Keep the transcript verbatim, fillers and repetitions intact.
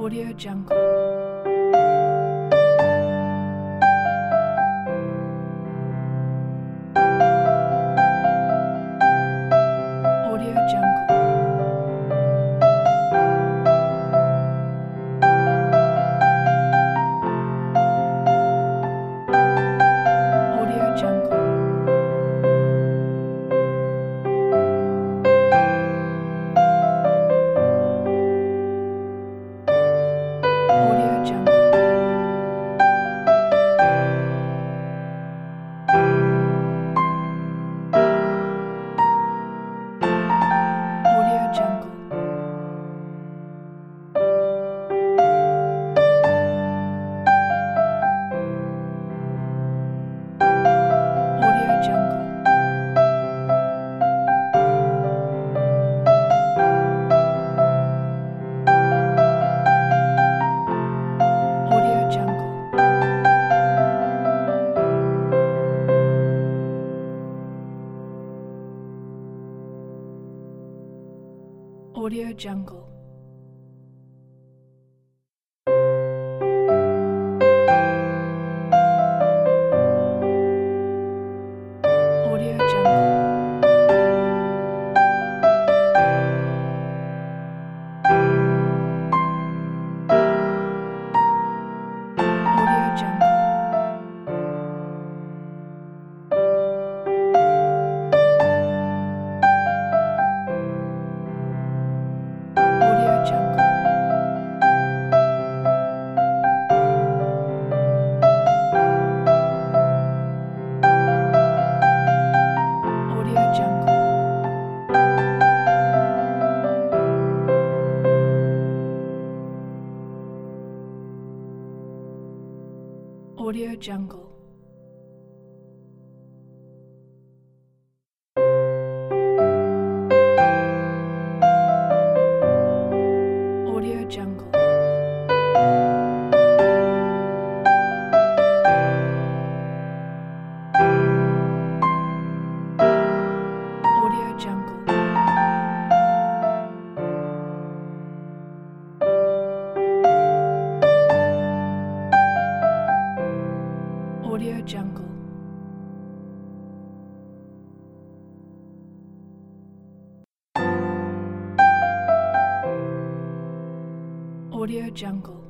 Audio Jungle. Audio Jungle. Audio Jungle. Audio Jungle. Audio Jungle. Audio Jungle. Audio Jungle. Audio Jungle. Audio Jungle. Audio Jungle. Audio Jungle. Audio Jungle. Audio Jungle. Audio Jungle. Audio Jungle. Audio Jungle. Audio Jungle.